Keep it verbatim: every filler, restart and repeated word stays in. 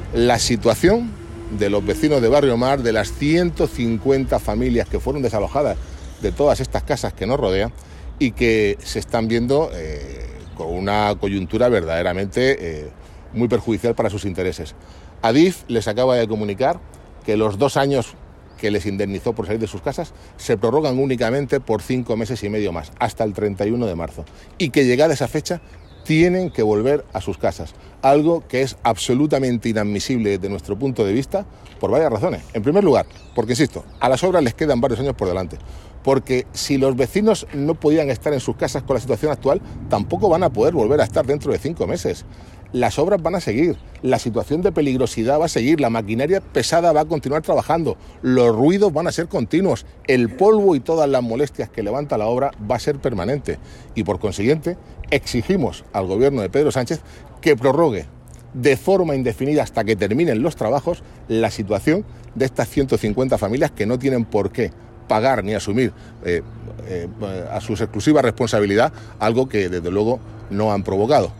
la situación de los vecinos de Barrio Mar, de las ciento cincuenta familias que fueron desalojadas de todas estas casas que nos rodean y que se están viendo eh, con una coyuntura verdaderamente eh, muy perjudicial para sus intereses. Adif les acaba de comunicar que los dos años que les indemnizó por salir de sus casas se prorrogan únicamente por cinco meses y medio más, hasta el treinta y uno de marzo, y que llegada esa fecha tienen que volver a sus casas, algo que es absolutamente inadmisible desde nuestro punto de vista por varias razones. En primer lugar, porque, insisto, a las obras les quedan varios años por delante, porque si los vecinos no podían estar en sus casas con la situación actual, tampoco van a poder volver a estar dentro de cinco meses. Las obras van a seguir, la situación de peligrosidad va a seguir, la maquinaria pesada va a continuar trabajando, los ruidos van a ser continuos, el polvo y todas las molestias que levanta la obra va a ser permanente y, por consiguiente, exigimos al gobierno de Pedro Sánchez que prorrogue de forma indefinida hasta que terminen los trabajos la situación de estas ciento cincuenta familias que no tienen por qué pagar ni asumir eh, eh, a su exclusiva responsabilidad algo que desde luego no han provocado.